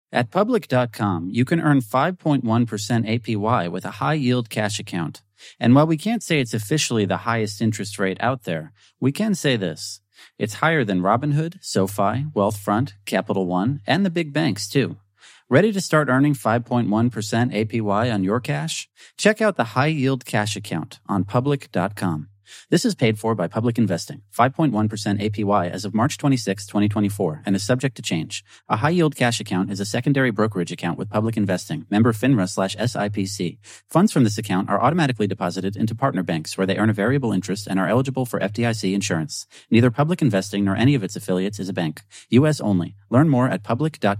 At Public.com, you can earn 5.1% APY with a high-yield cash account. And while we can't say it's officially the highest interest rate out there, we can say this. It's higher than Robinhood, SoFi, Wealthfront, Capital One, and the big banks, too. Ready to start earning 5.1% APY on your cash? Check out the high-yield cash account on Public.com. This is paid for by Public Investing, 5.1% APY as of March 26, 2024, and is subject to change. A high-yield cash account is a secondary brokerage account with Public Investing, member FINRA/SIPC. Funds from this account are automatically deposited into partner banks where they earn a variable interest and are eligible for FDIC insurance. Neither Public Investing nor any of its affiliates is a bank. U.S. only. Learn more at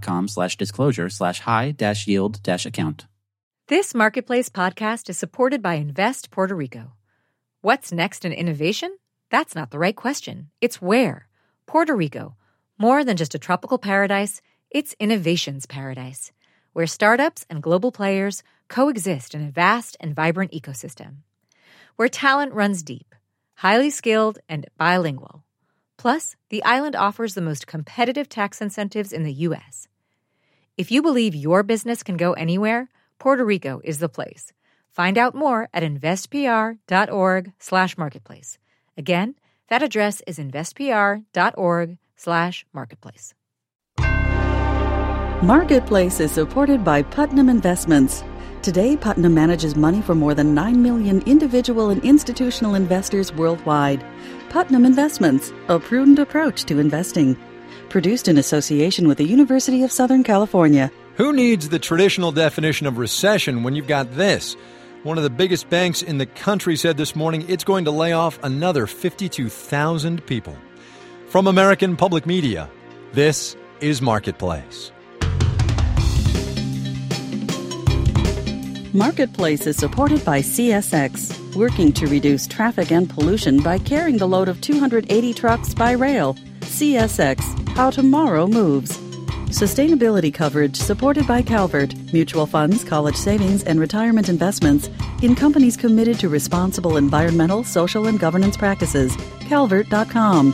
public.com/disclosure/high-yield-account. This Marketplace podcast is supported by Invest Puerto Rico. What's next in innovation? That's not the right question. It's where. Puerto Rico. More than just a tropical paradise, it's innovation's paradise, where startups and global players coexist in a vast and vibrant ecosystem. Where talent runs deep, highly skilled, and bilingual. Plus, the island offers the most competitive tax incentives in the U.S. If you believe your business can go anywhere, Puerto Rico is the place. Find out more at investpr.org/marketplace. Again, that address is investpr.org/marketplace. Marketplace is supported by Putnam Investments. Today, Putnam manages money for more than 9 million individual and institutional investors worldwide. Putnam Investments, a prudent approach to investing. Produced in association with the University of Southern California. Who needs the traditional definition of recession when you've got this? One of the biggest banks in the country said this morning it's going to lay off another 52,000 people. From American Public Media, this is Marketplace. Marketplace is supported by CSX, working to reduce traffic and pollution by carrying the load of 280 trucks by rail. CSX, how tomorrow moves. Sustainability coverage supported by Calvert, mutual funds, college savings, and retirement investments in companies committed to responsible environmental, social, and governance practices. Calvert.com.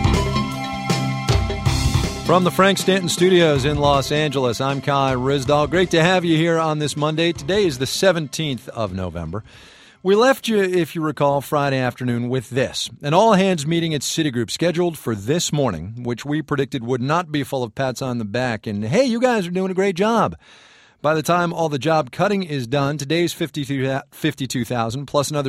From the Frank Stanton Studios in Los Angeles, I'm Kai Ryssdal. Great to have you here on this Monday. Today is the 17th of November. We left you, if you recall, Friday afternoon with this. An all-hands meeting at Citigroup scheduled for this morning, which we predicted would not be full of pats on the back and, hey, you guys are doing a great job. By the time all the job cutting is done, today's 52,000 plus another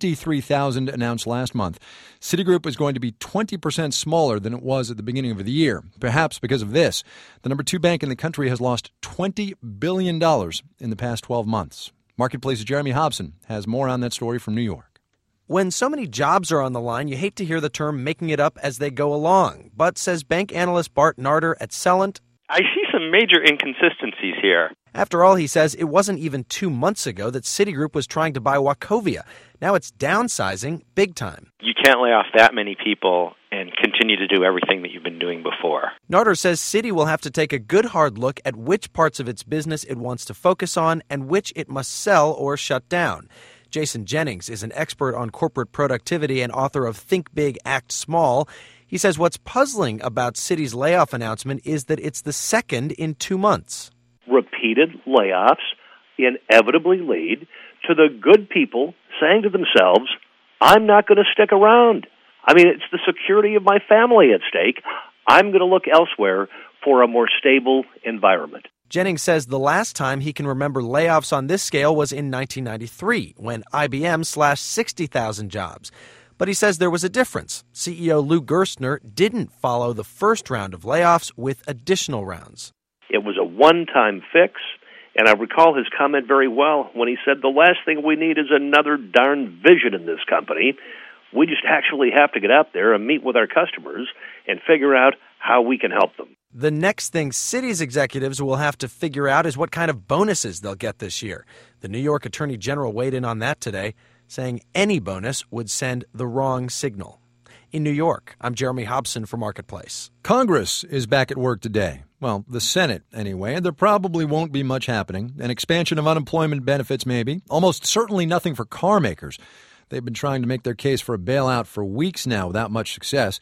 23,000 announced last month. Citigroup is going to be 20% smaller than it was at the beginning of the year. Perhaps because of this, the number 2 bank in the country has lost $20 billion in the past 12 months. Marketplace's Jeremy Hobson has more on that story from New York. When so many jobs are on the line, you hate to hear the term making it up as they go along. But, says bank analyst Bart Narder at Celent, I see some major inconsistencies here. After all, he says, it wasn't even 2 months ago that Citigroup was trying to buy Wachovia. Now it's downsizing big time. You can't lay off that many people and continue to do everything that you've been doing before. Narder says Citi will have to take a good hard look at which parts of its business it wants to focus on and which it must sell or shut down. Jason Jennings is an expert on corporate productivity and author of Think Big, Act Small. He says what's puzzling about Citi's layoff announcement is that it's the second in 2 months. Repeated layoffs inevitably lead to the good people saying to themselves, I'm not going to stick around. I mean, it's the security of my family at stake. I'm going to look elsewhere for a more stable environment. Jennings says the last time he can remember layoffs on this scale was in 1993, when IBM slashed 60,000 jobs. But he says there was a difference. CEO Lou Gerstner didn't follow the first round of layoffs with additional rounds. It was a one-time fix, and I recall his comment very well when he said the last thing we need is another darn vision in this company. We just actually have to get out there and meet with our customers and figure out how we can help them. The next thing Citi's executives will have to figure out is what kind of bonuses they'll get this year. The New York Attorney General weighed in on that today, saying any bonus would send the wrong signal. In New York, I'm Jeremy Hobson for Marketplace. Congress is back at work today. Well, the Senate, anyway. There probably won't be much happening. An expansion of unemployment benefits, maybe. Almost certainly nothing for car makers. They've been trying to make their case for a bailout for weeks now without much success.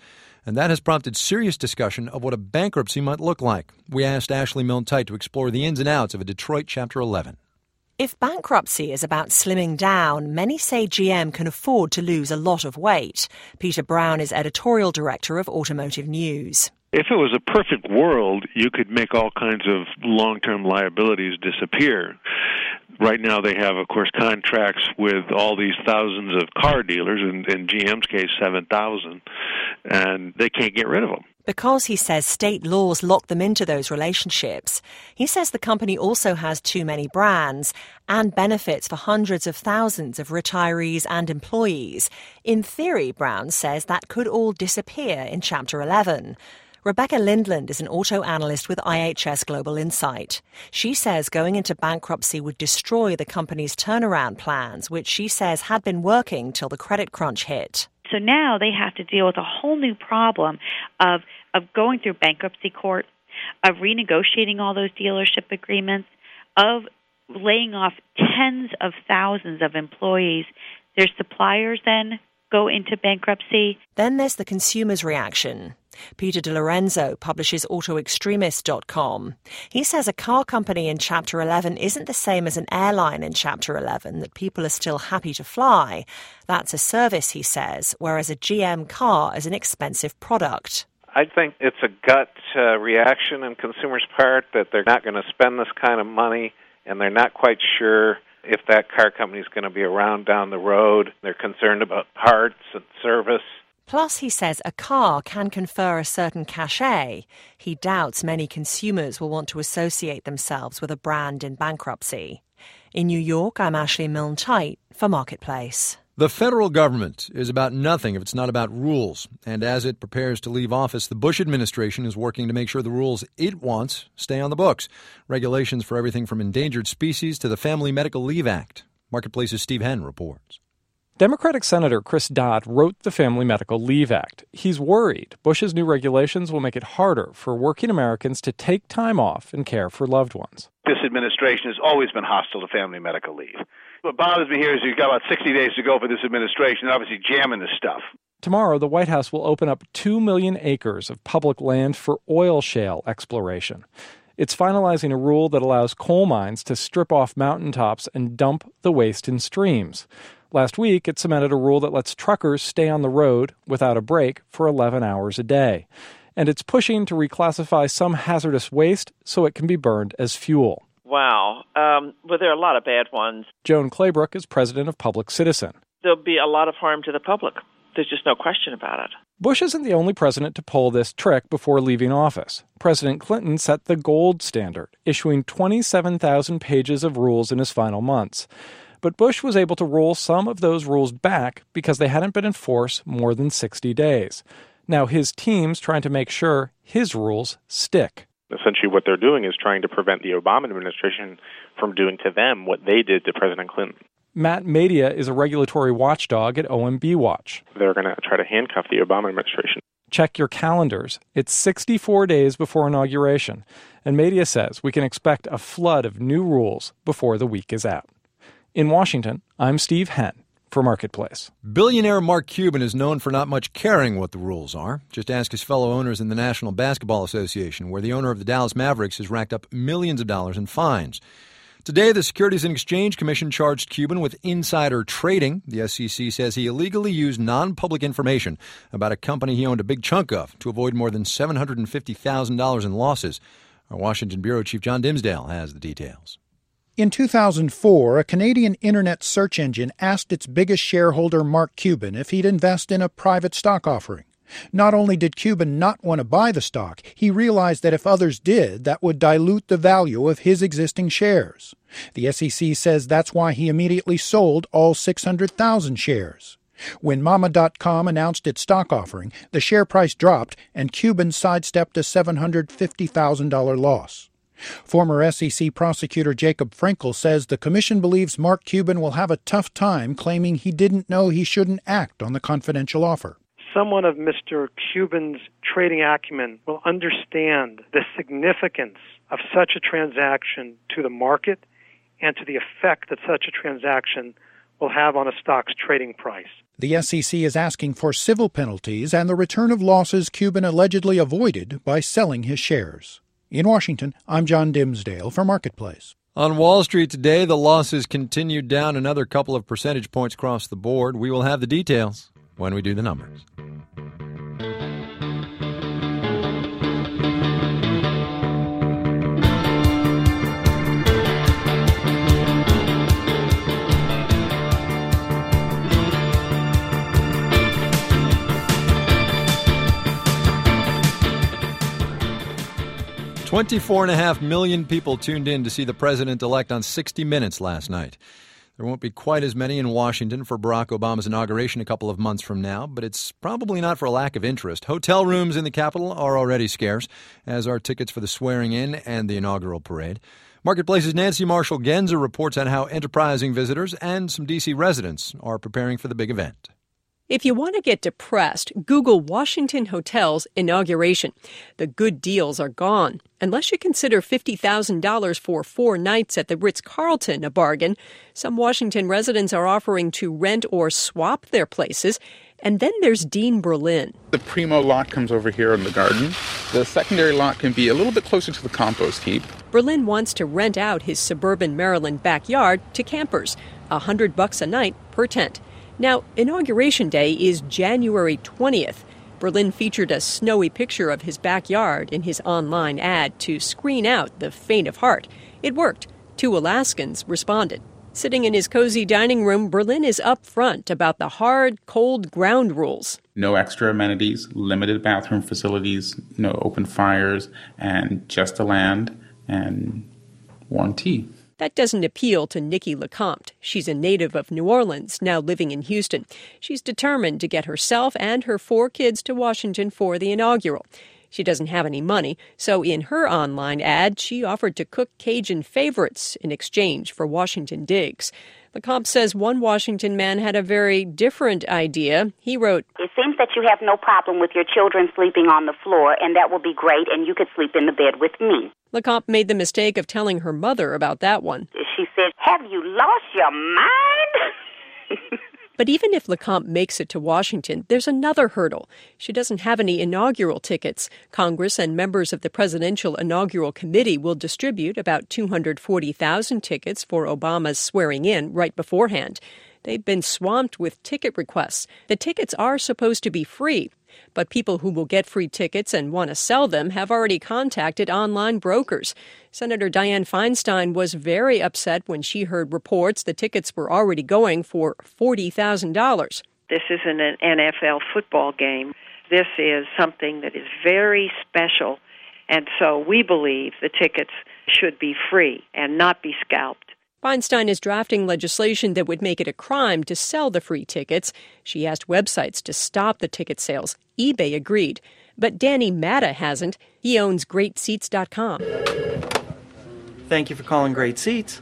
and that has prompted serious discussion of what a bankruptcy might look like. We asked Ashley Milne-Tyte to explore the ins and outs of a Detroit Chapter 11. If bankruptcy is about slimming down, many say GM can afford to lose a lot of weight. Peter Brown is editorial director of Automotive News. If it was a perfect world, you could make all kinds of long-term liabilities disappear. Right now they have, of course, contracts with all these thousands of car dealers, in GM's case 7,000, and they can't get rid of them. Because, he says, state laws lock them into those relationships. He says the company also has too many brands and benefits for hundreds of thousands of retirees and employees. In theory, Brown says that could all disappear in Chapter 11. Rebecca Lindland is an auto analyst with IHS Global Insight. She says going into bankruptcy would destroy the company's turnaround plans, which she says had been working till the credit crunch hit. So now they have to deal with a whole new problem of going through bankruptcy court, of renegotiating all those dealership agreements, of laying off tens of thousands of employees. Their suppliers then go into bankruptcy. Then there's the consumer's reaction. Peter DiLorenzo publishes AutoExtremist.com. He says a car company in Chapter 11 isn't the same as an airline in Chapter 11, that people are still happy to fly. That's a service, he says, whereas a GM car is an expensive product. I think it's a gut reaction on consumers' part that they're not going to spend this kind of money, and they're not quite sure if that car company is going to be around down the road. They're concerned about parts and service. Plus, he says a car can confer a certain cachet. He doubts many consumers will want to associate themselves with a brand in bankruptcy. In New York, I'm Ashley Milne-Tyte for Marketplace. The federal government is about nothing if it's not about rules. And as it prepares to leave office, the Bush administration is working to make sure the rules it wants stay on the books. Regulations for everything from endangered species to the Family Medical Leave Act. Marketplace's Steve Henn reports. Democratic Senator Chris Dodd wrote the Family Medical Leave Act. He's worried Bush's new regulations will make it harder for working Americans to take time off and care for loved ones. This administration has always been hostile to family medical leave. What bothers me here is you've got about 60 days to go for this administration, obviously jamming this stuff. Tomorrow, the White House will open up 2 million acres of public land for oil shale exploration. It's finalizing a rule that allows coal mines to strip off mountaintops and dump the waste in streams. Last week, it cemented a rule that lets truckers stay on the road without a break for 11 hours a day. And it's pushing to reclassify some hazardous waste so it can be burned as fuel. Wow. Well, there are a lot of bad ones. Joan Claybrook is president of Public Citizen. There'll be a lot of harm to the public. There's just no question about it. Bush isn't the only president to pull this trick before leaving office. President Clinton set the gold standard, issuing 27,000 pages of rules in his final months. But Bush was able to roll some of those rules back because they hadn't been in force more than 60 days. Now his team's trying to make sure his rules stick. Essentially what they're doing is trying to prevent the Obama administration from doing to them what they did to President Clinton. Matt Madia is a regulatory watchdog at OMB Watch. They're going to try to handcuff the Obama administration. Check your calendars. It's 64 days before inauguration, and Madia says we can expect a flood of new rules before the week is out. In Washington, I'm Steve Henn for Marketplace. Billionaire Mark Cuban is known for not much caring what the rules are. Just ask his fellow owners in the National Basketball Association, where the owner of the Dallas Mavericks has racked up millions of dollars in fines. Today, the Securities and Exchange Commission charged Cuban with insider trading. The SEC says he illegally used non-public information about a company he owned a big chunk of to avoid more than $750,000 in losses. Our Washington bureau chief John Dimsdale has the details. In 2004, a Canadian internet search engine asked its biggest shareholder, Mark Cuban, if he'd invest in a private stock offering. Not only did Cuban not want to buy the stock, he realized that if others did, that would dilute the value of his existing shares. The SEC says that's why he immediately sold all 600,000 shares. When Mama.com announced its stock offering, the share price dropped and Cuban sidestepped a $750,000 loss. Former SEC prosecutor Jacob Frankel says the commission believes Mark Cuban will have a tough time claiming he didn't know he shouldn't act on the confidential offer. Someone of Mr. Cuban's trading acumen will understand the significance of such a transaction to the market and to the effect that such a transaction will have on a stock's trading price. The SEC is asking for civil penalties and the return of losses Cuban allegedly avoided by selling his shares. In Washington, I'm John Dimsdale for Marketplace. On Wall Street today, the losses continued down another couple of percentage points across the board. We will have the details when we do the numbers. $24.5 million people tuned in to see the president-elect on 60 Minutes last night. There won't be quite as many in Washington for Barack Obama's inauguration a couple of months from now, but it's probably not for a lack of interest. Hotel rooms in the Capitol are already scarce, as are tickets for the swearing-in and the inaugural parade. Marketplace's Nancy Marshall-Genzer reports on how enterprising visitors and some D.C. residents are preparing for the big event. If you want to get depressed, Google Washington Hotel's inauguration. The good deals are gone. Unless you consider $50,000 for 4 nights at the Ritz-Carlton a bargain, some Washington residents are offering to rent or swap their places. And then there's Dean Berlin. The primo lot comes over here in the garden. The secondary lot can be a little bit closer to the compost heap. Berlin wants to rent out his suburban Maryland backyard to campers, $100 a night per tent. Now, Inauguration Day is January 20th. Berlin featured a snowy picture of his backyard in his online ad to screen out the faint of heart. It worked. 2 Alaskans responded. Sitting in his cozy dining room, Berlin is upfront about the hard, cold ground rules. No extra amenities, limited bathroom facilities, no open fires, and just the land and warm tea. That doesn't appeal to Nikki LeCompte. She's a native of New Orleans, now living in Houston. She's determined to get herself and her 4 kids to Washington for the inaugural. She doesn't have any money, so in her online ad, she offered to cook Cajun favorites in exchange for Washington digs. LeCompte says one Washington man had a very different idea. He wrote, "It seems that you have no problem with your children sleeping on the floor, and that will be great, and you could sleep in the bed with me." LeCompte made the mistake of telling her mother about that one. She said, "Have you lost your mind?" But even if LeCompte makes it to Washington, there's another hurdle. She doesn't have any inaugural tickets. Congress and members of the Presidential Inaugural Committee will distribute about 240,000 tickets for Obama's swearing-in right beforehand. They've been swamped with ticket requests. The tickets are supposed to be free, but people who will get free tickets and want to sell them have already contacted online brokers. Senator Dianne Feinstein was very upset when she heard reports the tickets were already going for $40,000. This isn't an NFL football game. This is something that is very special, and so we believe the tickets should be free and not be scalped. Feinstein is drafting legislation that would make it a crime to sell the free tickets. She asked websites to stop the ticket sales. eBay agreed. But Danny Matta hasn't. He owns GreatSeats.com. Thank you for calling Great Seats.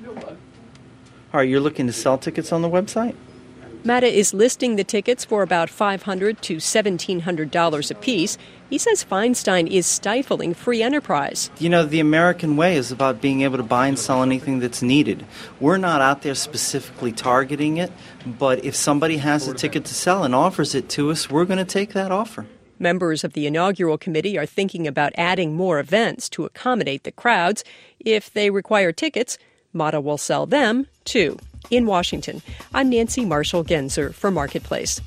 All right, you're looking to sell tickets on the website? Matta is listing the tickets for about $500 to $1,700 apiece. He says Feinstein is stifling free enterprise. You know, the American way is about being able to buy and sell anything that's needed. We're not out there specifically targeting it, but if somebody has a ticket to sell and offers it to us, we're going to take that offer. Members of the inaugural committee are thinking about adding more events to accommodate the crowds. If they require tickets, Matta will sell them, too. In Washington, I'm Nancy Marshall-Genzer for Marketplace.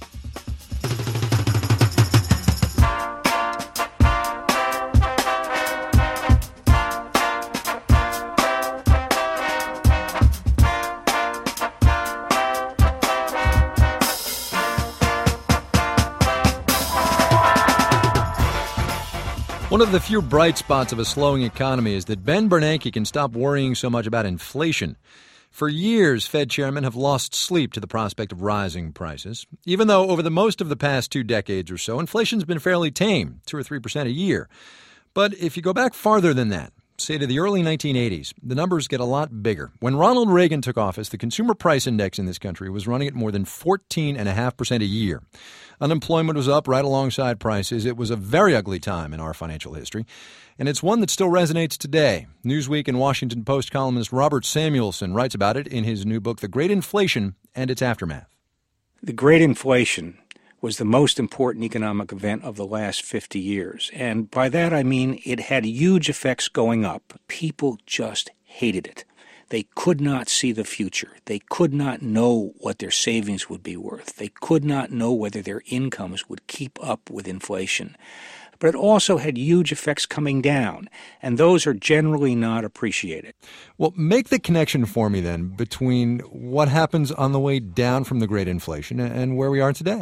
One of the few bright spots of a slowing economy is that Ben Bernanke can stop worrying so much about inflation. For years, Fed chairmen have lost sleep to the prospect of rising prices, even though over the most of the past 2 decades or so, inflation's been fairly tame, 2 or 3% a year. But if you go back farther than that, say to the early 1980s, the numbers get a lot bigger. When Ronald Reagan took office, the consumer price index in this country was running at more than 14.5% a year. Unemployment was up right alongside prices. It was a very ugly time in our financial history, and it's one that still resonates today. Newsweek and Washington Post columnist Robert Samuelson writes about it in his new book, The Great Inflation and Its Aftermath. The Great Inflation was the most important economic event of the last 50 years. And by that I mean it had huge effects going up. People just hated it. They could not see the future. They could not know what their savings would be worth. They could not know whether their incomes would keep up with inflation. But it also had huge effects coming down, and those are generally not appreciated. Well, make the connection for me then between what happens on the way down from the Great Inflation and where we are today.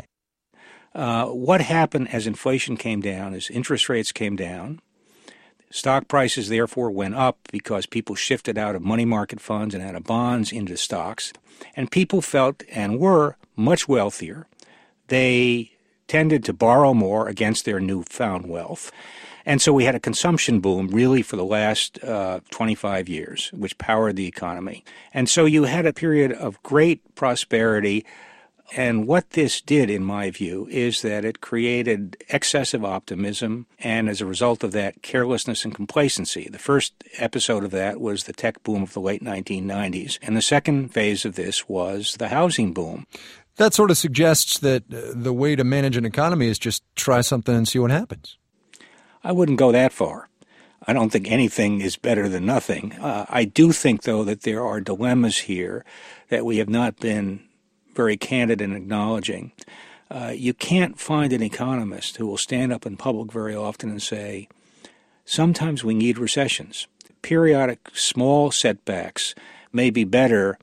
What happened as inflation came down, as interest rates came down, stock prices therefore went up because people shifted out of money market funds and out of bonds into stocks, and people felt and were much wealthier. They tended to borrow more against their newfound wealth. And so we had a consumption boom really for the last 25 years, which powered the economy. And so you had a period of great prosperity. And what this did, in my view, is that it created excessive optimism and, as a result of that, carelessness and complacency. The first episode of that was the tech boom of the late 1990s. And the second phase of this was the housing boom. That sort of suggests that the way to manage an economy is just try something and see what happens. I wouldn't go that far. I don't think anything is better than nothing. I do think, though, that there are dilemmas here that we have not been very candid in acknowledging. You can't find an economist who will stand up in public very often and say, sometimes we need recessions. Periodic small setbacks may be better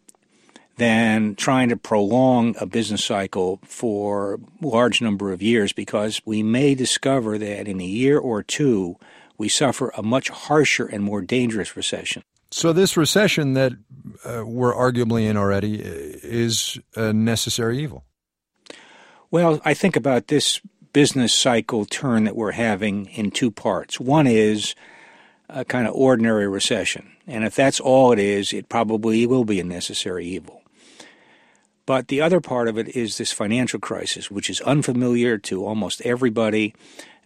than trying to prolong a business cycle for a large number of years, because we may discover that in a year or two we suffer a much harsher and more dangerous recession. So this recession that we're arguably in already is a necessary evil? Well, I think about this business cycle turn that we're having in two parts. One is a kind of ordinary recession, and if that's all it is, it probably will be a necessary evil. But the other part of it is this financial crisis, which is unfamiliar to almost everybody,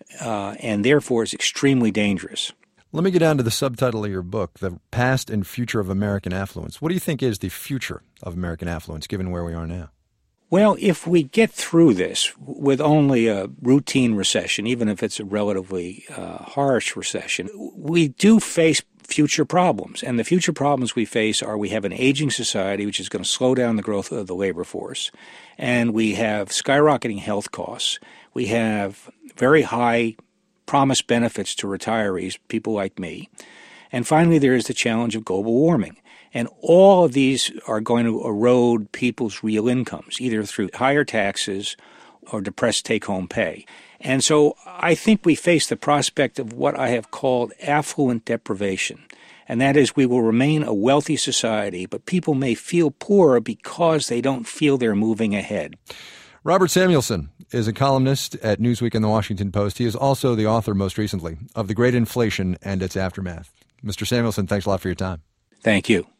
and therefore is extremely dangerous. Let me get down to the subtitle of your book, The Past and Future of American Affluence. What do you think is the future of American affluence, given where we are now? Well, if we get through this with only a routine recession, even if it's a relatively harsh recession, we do face future problems. And the future problems we face are we have an aging society, which is going to slow down the growth of the labor force, and we have skyrocketing health costs. We have very high promised benefits to retirees, people like me. And finally, there is the challenge of global warming. And all of these are going to erode people's real incomes, either through higher taxes or depressed take-home pay. And so I think we face the prospect of what I have called affluent deprivation. And that is, we will remain a wealthy society, but people may feel poorer because they don't feel they're moving ahead. Robert Samuelson is a columnist at Newsweek and the Washington Post. He is also the author, most recently, of The Great Inflation and Its Aftermath. Mr. Samuelson, thanks a lot for your time. Thank you.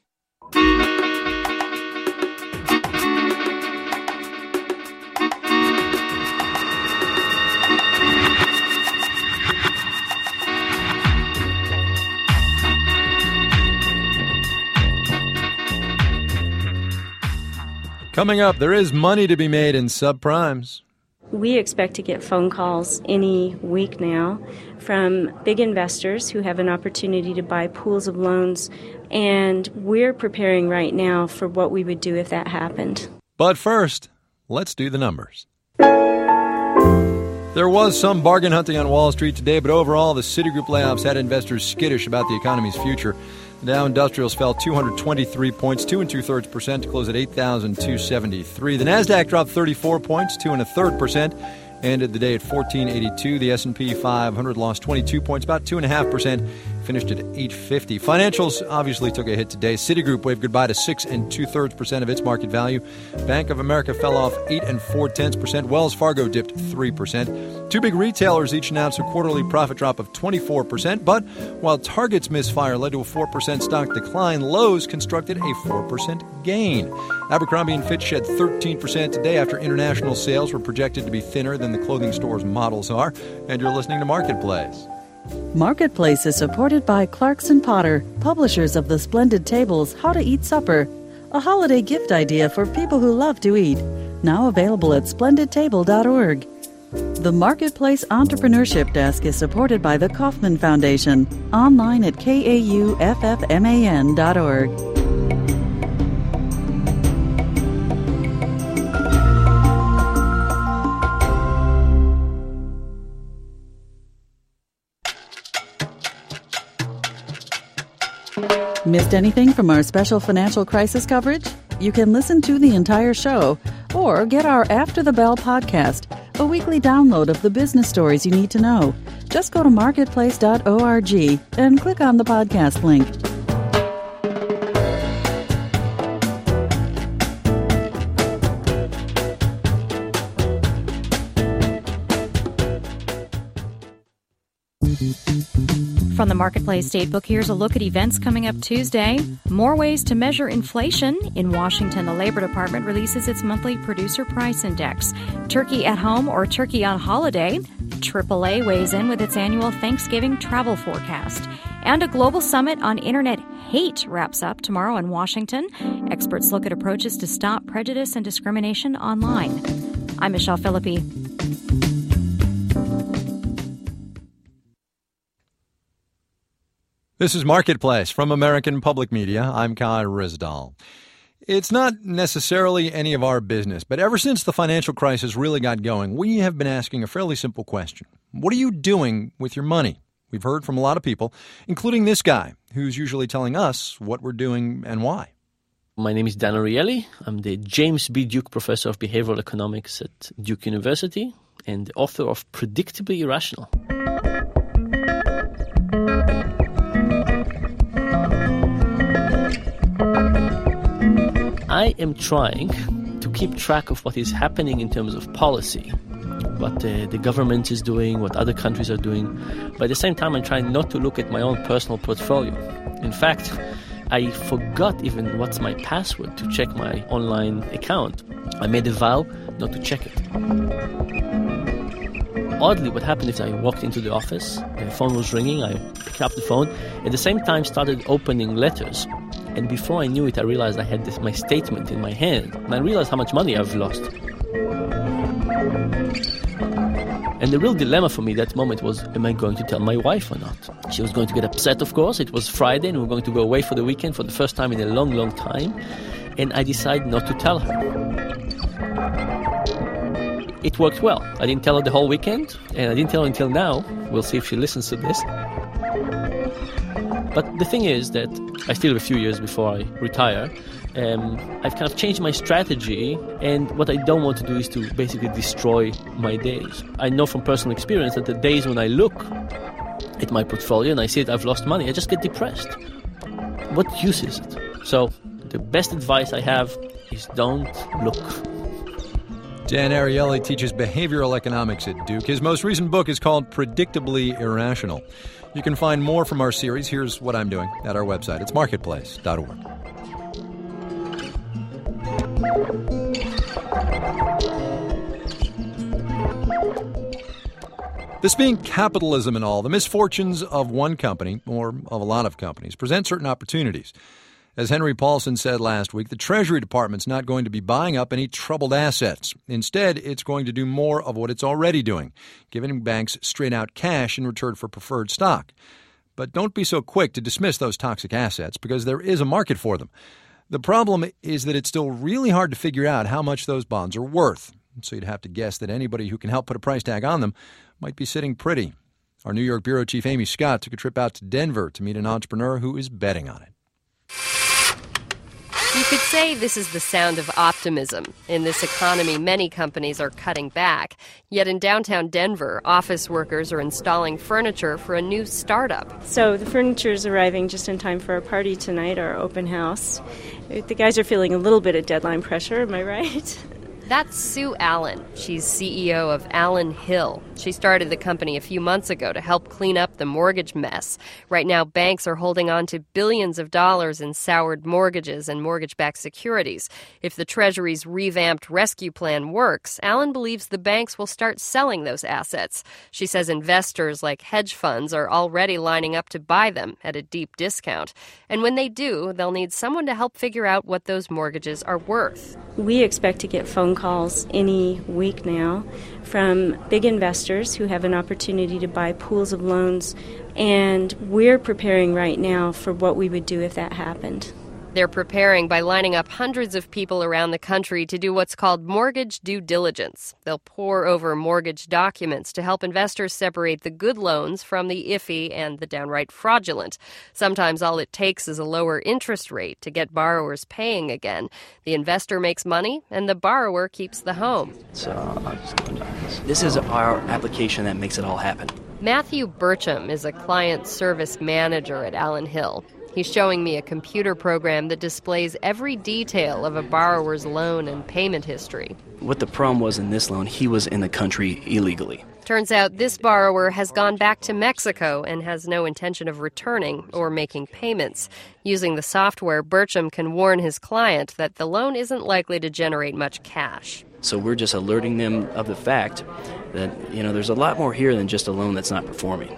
Coming up, there is money to be made in subprimes. We expect to get phone calls any week now from big investors who have an opportunity to buy pools of loans, and we're preparing right now for what we would do if that happened. But first, let's do the numbers. There was some bargain hunting on Wall Street today, but overall, the Citigroup layoffs had investors skittish about the economy's future. The Dow Industrials fell 223 points, 2 2/3%, to close at 8,273. The Nasdaq dropped 34 points, 2 1/3%, ended the day at 1482. The S&P 500 lost 22 points, about 2.5%. finished at 850. Financials obviously took a hit today. Citigroup waved goodbye to 6 2/3% of its market value. Bank of America fell off 8 4/10%. Wells Fargo dipped 3%. Two big retailers each announced a quarterly profit drop of 24%. But while Target's misfire led to a 4% stock decline, Lowe's constructed a 4% gain. Abercrombie & Fitch shed 13% today after international sales were projected to be thinner than the clothing store's models are. And you're listening to Marketplace. Marketplace is supported by Clarkson Potter, publishers of the splendid tables How to Eat Supper, a holiday gift idea for people who love to eat. Now available at splendidtable.org. The Marketplace Entrepreneurship Desk is supported by the Kauffman Foundation, online at kauffman.org. Missed anything from our special financial crisis coverage? You can listen to the entire show or get our After the Bell podcast, a weekly download of the business stories you need to know. Just go to marketplace.org and click on the podcast link. From the Marketplace Datebook, here's a look at events coming up Tuesday. More ways to measure inflation. In Washington, the Labor Department releases its monthly Producer Price Index. Turkey at home or turkey on holiday. AAA weighs in with its annual Thanksgiving travel forecast. And a global summit on Internet hate wraps up tomorrow in Washington. Experts look at approaches to stop prejudice and discrimination online. I'm Michelle Philippi. This is Marketplace from American Public Media. I'm Kai Ryssdal. It's not necessarily any of our business, but ever since the financial crisis really got going, we have been asking a fairly simple question. What are you doing with your money? We've heard from a lot of people, including this guy, who's usually telling us what we're doing and why. My name is Dan Ariely. I'm the James B. Duke Professor of Behavioral Economics at Duke University and the author of Predictably Irrational. I am trying to keep track of what is happening in terms of policy, what the government is doing, what other countries are doing. But at the same time, I'm trying not to look at my own personal portfolio. In fact, I forgot even what's my password to check my online account. I made a vow not to check it. Oddly, what happened is I walked into the office, the phone was ringing, I picked up the phone, at the same time started opening letters. And before I knew it, I realized I had my statement in my hand. And I realized how much money I've lost. And the real dilemma for me that moment was, am I going to tell my wife or not? She was going to get upset, of course. It was Friday and we were going to go away for the weekend for the first time in a long, long time. And I decided not to tell her. It worked well. I didn't tell her the whole weekend, and I didn't tell her until now. We'll see if she listens to this. But the thing is that I still have a few years before I retire. I've kind of changed my strategy, and what I don't want to do is to basically destroy my days. I know from personal experience that the days when I look at my portfolio and I see that I've lost money, I just get depressed. What use is it? So the best advice I have is don't look. Dan Ariely teaches behavioral economics at Duke. His most recent book is called Predictably Irrational. You can find more from our series, Here's What I'm Doing, at our website. It's marketplace.org. This being capitalism and all, the misfortunes of one company, or of a lot of companies, present certain opportunities. As Henry Paulson said last week, the Treasury Department's not going to be buying up any troubled assets. Instead, it's going to do more of what it's already doing, giving banks straight-out cash in return for preferred stock. But don't be so quick to dismiss those toxic assets, because there is a market for them. The problem is that it's still really hard to figure out how much those bonds are worth. So you'd have to guess that anybody who can help put a price tag on them might be sitting pretty. Our New York bureau chief Amy Scott took a trip out to Denver to meet an entrepreneur who is betting on it. We could say this is the sound of optimism. In this economy, many companies are cutting back. Yet in downtown Denver, office workers are installing furniture for a new startup. So the furniture is arriving just in time for our party tonight, our open house. The guys are feeling a little bit of deadline pressure, am I right? That's Sue Allen. She's CEO of Allen Hill. She started the company a few months ago to help clean up the mortgage mess. Right now, banks are holding on to billions of dollars in soured mortgages and mortgage-backed securities. If the Treasury's revamped rescue plan works, Allen believes the banks will start selling those assets. She says investors like hedge funds are already lining up to buy them at a deep discount. And when they do, they'll need someone to help figure out what those mortgages are worth. We expect to get phone calls any week now from big investors who have an opportunity to buy pools of loans, and we're preparing right now for what we would do if that happened. They're preparing by lining up hundreds of people around the country to do what's called mortgage due diligence. They'll pore over mortgage documents to help investors separate the good loans from the iffy and the downright fraudulent. Sometimes all it takes is a lower interest rate to get borrowers paying again. The investor makes money and the borrower keeps the home. So this is our application that makes it all happen. Matthew Burcham is a client service manager at Allen Hill. He's showing me a computer program that displays every detail of a borrower's loan and payment history. What the problem was in this loan, he was in the country illegally. Turns out this borrower has gone back to Mexico and has no intention of returning or making payments. Using the software, Burcham can warn his client that the loan isn't likely to generate much cash. So we're just alerting them of the fact that, there's a lot more here than just a loan that's not performing.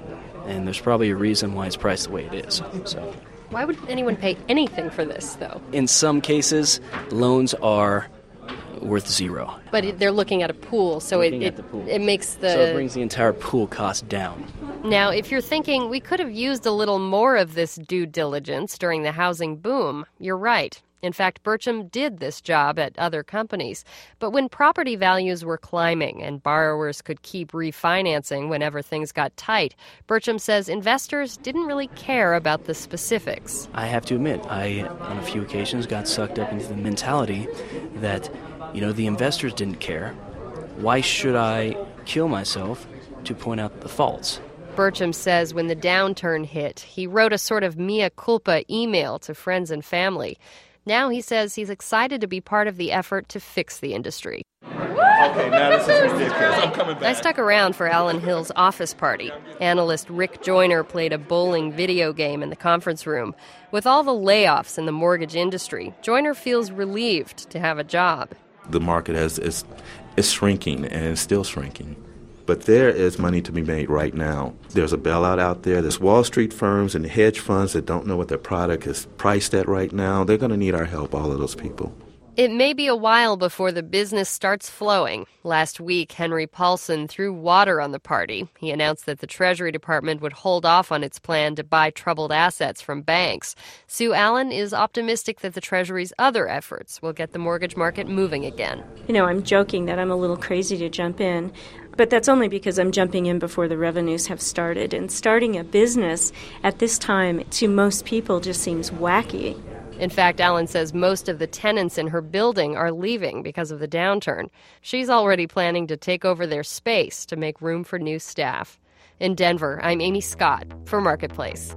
And there's probably a reason why it's priced the way it is. So, why would anyone pay anything for this, though? In some cases, loans are worth zero. But they're looking at a pool, so it makes the... So it brings the entire pool cost down. Now, if you're thinking we could have used a little more of this due diligence during the housing boom, you're right. In fact, Burcham did this job at other companies. But when property values were climbing and borrowers could keep refinancing whenever things got tight, Burcham says investors didn't really care about the specifics. I have to admit, I, on a few occasions, got sucked up into the mentality that, the investors didn't care. Why should I kill myself to point out the faults? Burcham says when the downturn hit, he wrote a sort of mea culpa email to friends and family. Now he says he's excited to be part of the effort to fix the industry. Okay, now this is ridiculous. I'm coming back. I stuck around for Allen Hill's office party. Analyst Rick Joyner played a bowling video game in the conference room. With all the layoffs in the mortgage industry, Joyner feels relieved to have a job. The market is shrinking and it's still shrinking. But there is money to be made right now. There's a bailout out there. There's Wall Street firms and hedge funds that don't know what their product is priced at right now. They're going to need our help, all of those people. It may be a while before the business starts flowing. Last week, Henry Paulson threw water on the party. He announced that the Treasury Department would hold off on its plan to buy troubled assets from banks. Sue Allen is optimistic that the Treasury's other efforts will get the mortgage market moving again. I'm joking that I'm a little crazy to jump in, but that's only because I'm jumping in before the revenues have started. And starting a business at this time to most people just seems wacky. In fact, Allen says most of the tenants in her building are leaving because of the downturn. She's already planning to take over their space to make room for new staff. In Denver, I'm Amy Scott for Marketplace.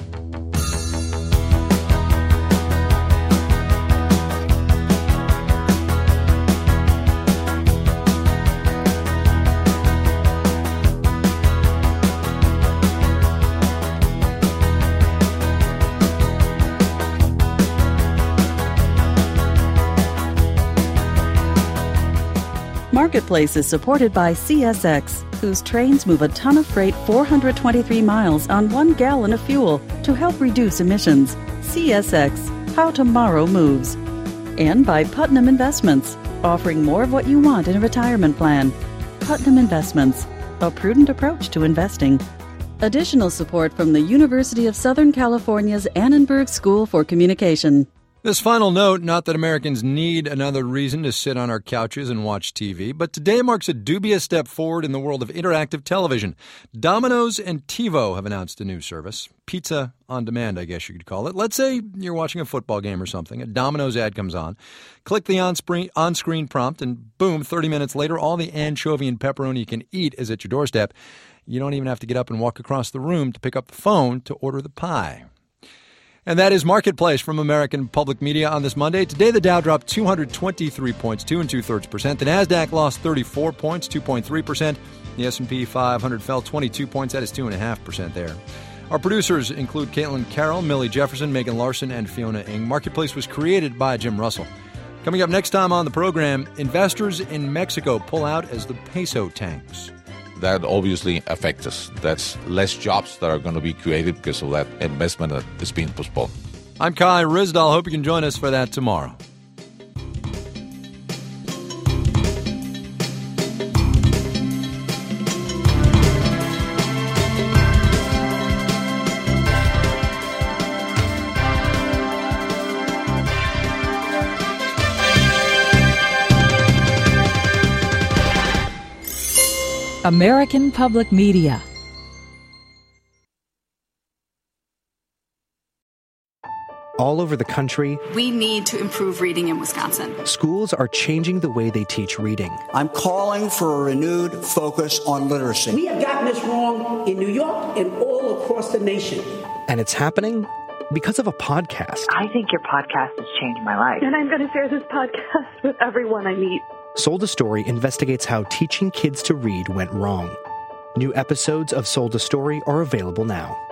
Marketplace is supported by CSX, whose trains move a ton of freight 423 miles on 1 gallon of fuel to help reduce emissions. CSX, how tomorrow moves. And by Putnam Investments, offering more of what you want in a retirement plan. Putnam Investments, a prudent approach to investing. Additional support from the University of Southern California's Annenberg School for Communication. This final note, not that Americans need another reason to sit on our couches and watch TV, but today marks a dubious step forward in the world of interactive television. Domino's and TiVo have announced a new service. Pizza on demand, I guess you could call it. Let's say you're watching a football game or something. A Domino's ad comes on. Click the on-screen prompt, and boom, 30 minutes later, all the anchovy and pepperoni you can eat is at your doorstep. You don't even have to get up and walk across the room to pick up the phone to order the pie. And that is Marketplace from American Public Media on this Monday. Today, the Dow dropped 223 points, 2 2/3%. The Nasdaq lost 34 points, 2.3%. The S&P 500 fell 22 points. That is 2.5% there. Our producers include Caitlin Carroll, Millie Jefferson, Megan Larson, and Fiona Ng. Marketplace was created by Jim Russell. Coming up next time on the program, investors in Mexico pull out as the peso tanks. That obviously affects us. That's less jobs that are going to be created because of that investment that is being postponed. I'm Kai Ryssdal. Hope you can join us for that tomorrow. American Public Media. All over the country, we need to improve reading in Wisconsin. Schools are changing the way they teach reading. I'm calling for a renewed focus on literacy. We have gotten this wrong in New York and all across the nation. And it's happening because of a podcast. I think your podcast has changed my life. And I'm going to share this podcast with everyone I meet. Sold a Story investigates how teaching kids to read went wrong. New episodes of Sold a Story are available now.